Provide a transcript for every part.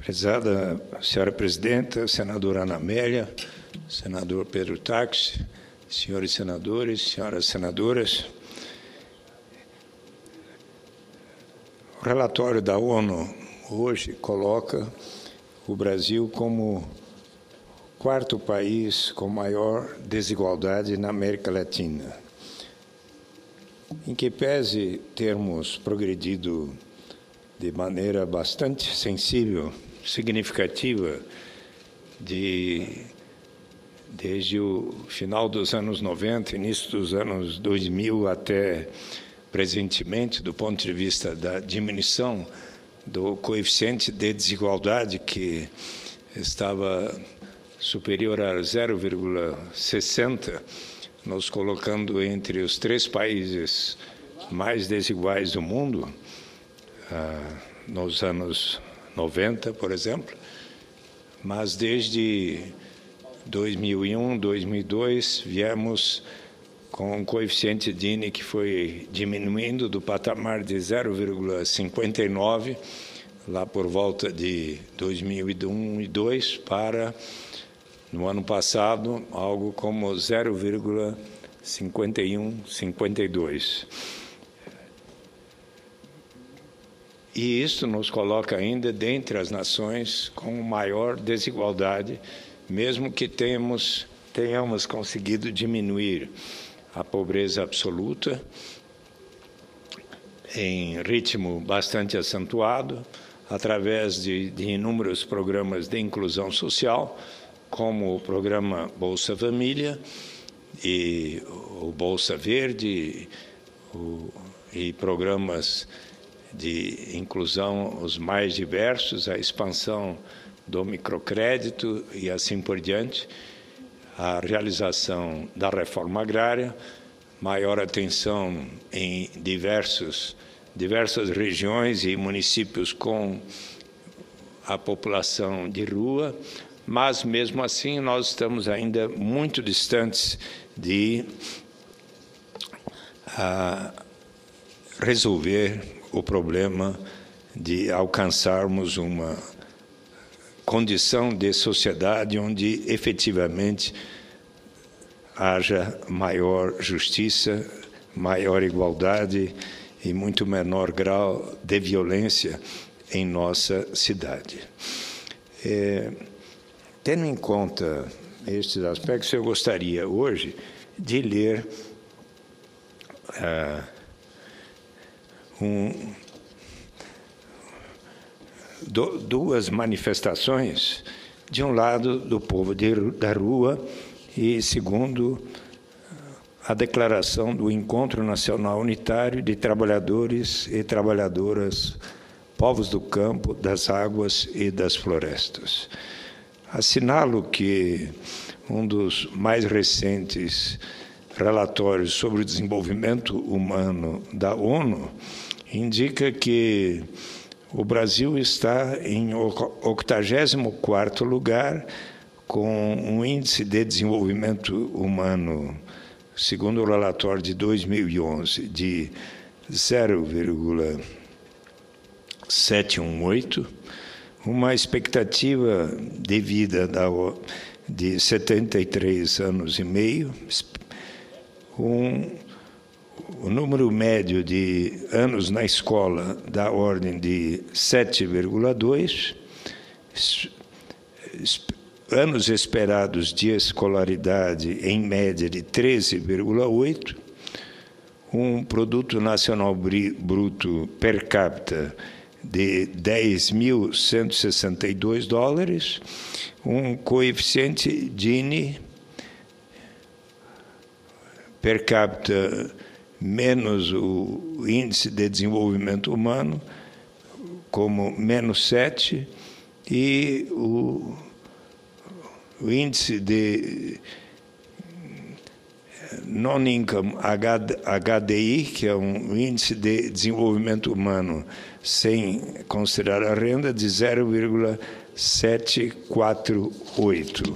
Prezada senhora presidenta, senadora Ana Amélia, senador Pedro Táxi, senhores senadores, senhoras senadoras, o relatório da ONU hoje coloca o Brasil como o quarto país com maior desigualdade na América Latina. Em que pese termos progredido de maneira bastante sensível, significativa, desde o final dos anos 90, início dos anos 2000 até presentemente, do ponto de vista da diminuição do coeficiente de desigualdade, que estava superior a 0,60, nos colocando entre os 3 países mais desiguais do mundo, nos anos 90, por exemplo, mas desde 2001, 2002, viemos com um coeficiente Gini que foi diminuindo do patamar de 0,59, lá por volta de 2001 e 2002, para, no ano passado, algo como 0,51, 52. E isso nos coloca ainda dentre as nações com maior desigualdade, mesmo que tenhamos conseguido diminuir a pobreza absoluta em ritmo bastante acentuado, através de inúmeros programas de inclusão social, como o programa Bolsa Família e o Bolsa Verde e programas de inclusão os mais diversos, a expansão do microcrédito e assim por diante, a realização da reforma agrária, maior atenção em diversas regiões e municípios com a população de rua, mas, mesmo assim, nós estamos ainda muito distantes de resolver o problema de alcançarmos uma condição de sociedade onde efetivamente haja maior justiça, maior igualdade e muito menor grau de violência em nossa cidade. Tendo em conta estes aspectos, eu gostaria hoje de ler duas manifestações, de um lado do povo da rua e, segundo, a declaração do Encontro Nacional Unitário de Trabalhadores e Trabalhadoras, Povos do Campo, das Águas e das Florestas. Assinalo que um dos mais recentes relatórios sobre o desenvolvimento humano da ONU indica que o Brasil está em 84º lugar, com um índice de desenvolvimento humano, segundo o relatório de 2011, de 0,718, uma expectativa de vida de 73 anos e meio, o número médio de anos na escola da ordem de 7,2, anos esperados de escolaridade em média de 13,8, um produto nacional bruto per capita de 10.162 dólares, um coeficiente Gini per capita menos o índice de desenvolvimento humano, como -7, e o índice de Non-Income HDI, que é um índice de desenvolvimento humano sem considerar a renda, de 0,748.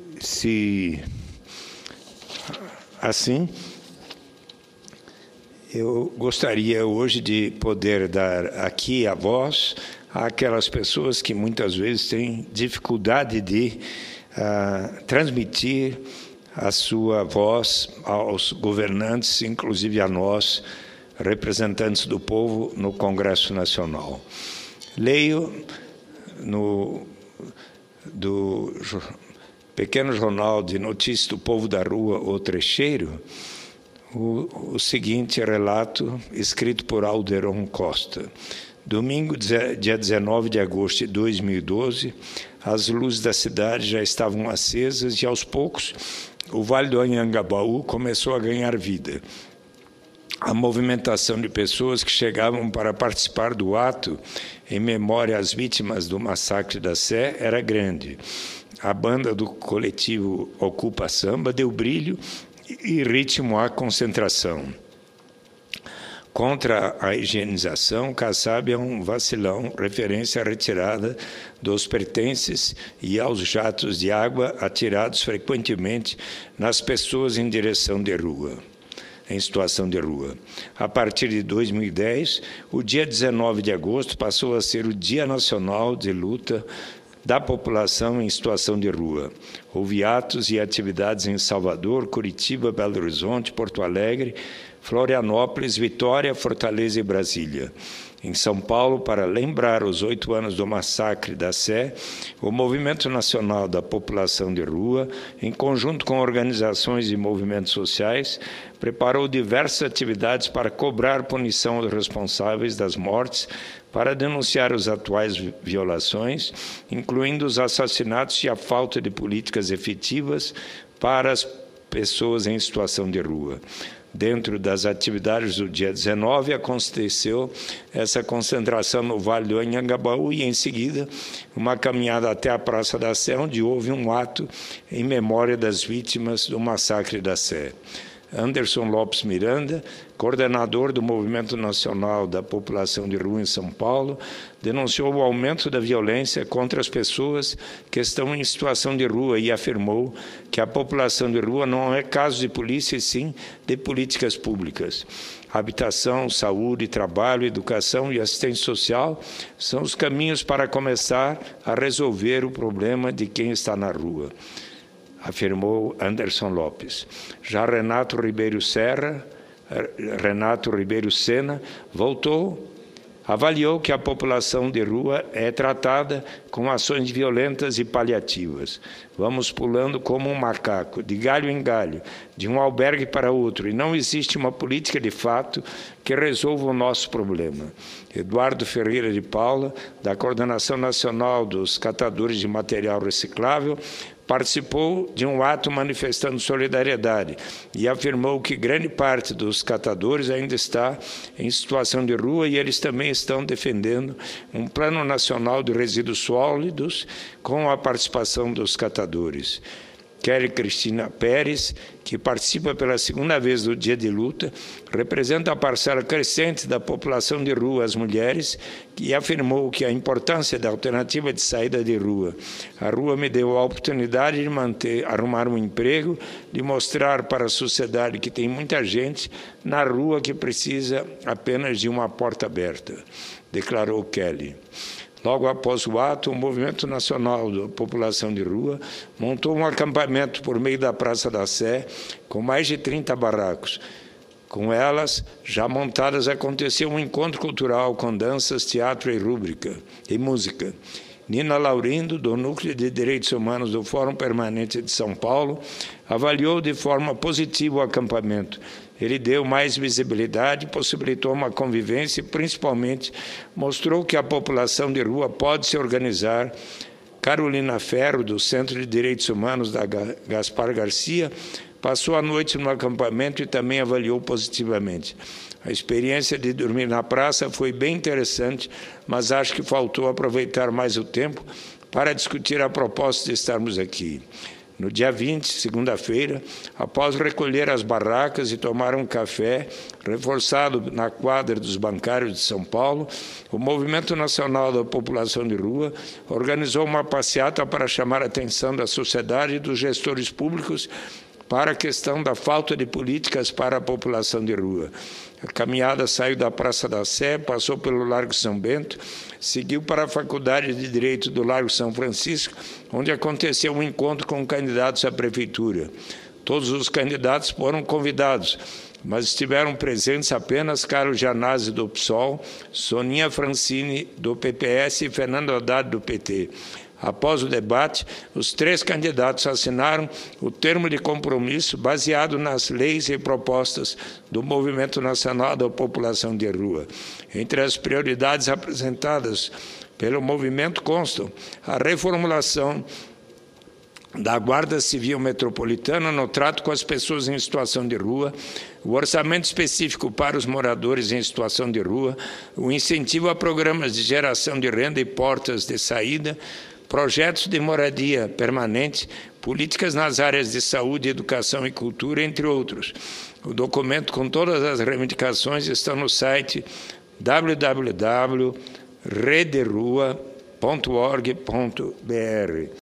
Se assim, Eu gostaria hoje de poder dar aqui a voz àquelas pessoas que muitas vezes têm dificuldade de transmitir a sua voz aos governantes, inclusive a nós, representantes do povo no Congresso Nacional. Leio do pequeno jornal de notícias do Povo da Rua, O Trecheiro, o seguinte relato, escrito por Alderon Costa. Domingo, dia 19 de agosto de 2012, as luzes da cidade já estavam acesas e, aos poucos, o Vale do Anhangabaú começou a ganhar vida. A movimentação de pessoas que chegavam para participar do ato em memória às vítimas do massacre da Sé era grande. A banda do coletivo Ocupa Samba deu brilho e ritmo à concentração. Contra a higienização, Kassab é um vacilão, referência à retirada dos pertences e aos jatos de água atirados frequentemente nas pessoas em direção de rua. Em situação de rua. A partir de 2010, o dia 19 de agosto passou a ser o Dia Nacional de Luta da População em Situação de Rua. Houve atos e atividades em Salvador, Curitiba, Belo Horizonte, Porto Alegre, Florianópolis, Vitória, Fortaleza e Brasília. Em São Paulo, para lembrar os 8 anos do massacre da Sé, o Movimento Nacional da População de Rua, em conjunto com organizações e movimentos sociais, preparou diversas atividades para cobrar punição aos responsáveis das mortes, para denunciar as atuais violações, incluindo os assassinatos e a falta de políticas efetivas para as pessoas em situação de rua. Dentro das atividades do dia 19, aconteceu essa concentração no Vale do Anhangabaú e, em seguida, uma caminhada até a Praça da Sé, onde houve um ato em memória das vítimas do massacre da Sé. Anderson Lopes Miranda, coordenador do Movimento Nacional da População de Rua em São Paulo, denunciou o aumento da violência contra as pessoas que estão em situação de rua e afirmou que a população de rua não é caso de polícia, e sim de políticas públicas. Habitação, saúde, trabalho, educação e assistência social são os caminhos para começar a resolver o problema de quem está na rua, afirmou Anderson Lopes. Já Renato Ribeiro Sena avaliou que a população de rua é tratada com ações violentas e paliativas. Vamos pulando como um macaco, de galho em galho, de um albergue para outro, e não existe uma política de fato que resolva o nosso problema. Eduardo Ferreira de Paula, da Coordenação Nacional dos Catadores de Material Reciclável, participou de um ato manifestando solidariedade e afirmou que grande parte dos catadores ainda está em situação de rua e eles também estão defendendo um plano nacional de resíduos sólidos com a participação dos catadores. Kelly Cristina Pérez, que participa pela segunda vez do Dia de Luta, representa a parcela crescente da população de rua, as mulheres, e afirmou que a importância da alternativa de saída de rua. A rua me deu a oportunidade de arrumar um emprego, de mostrar para a sociedade que tem muita gente na rua que precisa apenas de uma porta aberta, declarou Kelly. Logo após o ato, o Movimento Nacional da População de Rua montou um acampamento por meio da Praça da Sé, com mais de 30 barracos. Com elas, já montadas, aconteceu um encontro cultural com danças, teatro e música. Nina Laurindo, do Núcleo de Direitos Humanos do Fórum Permanente de São Paulo, avaliou de forma positiva o acampamento. Ele deu mais visibilidade, possibilitou uma convivência e, principalmente, mostrou que a população de rua pode se organizar. Carolina Ferro, do Centro de Direitos Humanos da Gaspar Garcia, passou a noite no acampamento e também avaliou positivamente. A experiência de dormir na praça foi bem interessante, mas acho que faltou aproveitar mais o tempo para discutir a proposta de estarmos aqui. No dia 20, segunda-feira, após recolher as barracas e tomar um café, reforçado na quadra dos bancários de São Paulo, o Movimento Nacional da População de Rua organizou uma passeata para chamar a atenção da sociedade e dos gestores públicos para a questão da falta de políticas para a população de rua. A caminhada saiu da Praça da Sé, passou pelo Largo São Bento, seguiu para a Faculdade de Direito do Largo São Francisco, onde aconteceu um encontro com candidatos à prefeitura. Todos os candidatos foram convidados, mas estiveram presentes apenas Carlos Gianazzi, do PSOL, Soninha Francini, do PPS e Fernando Haddad, do PT. Após o debate, os 3 candidatos assinaram o termo de compromisso baseado nas leis e propostas do Movimento Nacional da População de Rua. Entre as prioridades apresentadas pelo movimento constam a reformulação da Guarda Civil Metropolitana no trato com as pessoas em situação de rua, o orçamento específico para os moradores em situação de rua, o incentivo a programas de geração de renda e portas de saída, projetos de moradia permanente, políticas nas áreas de saúde, educação e cultura, entre outros. O documento com todas as reivindicações está no site www.rederua.org.br.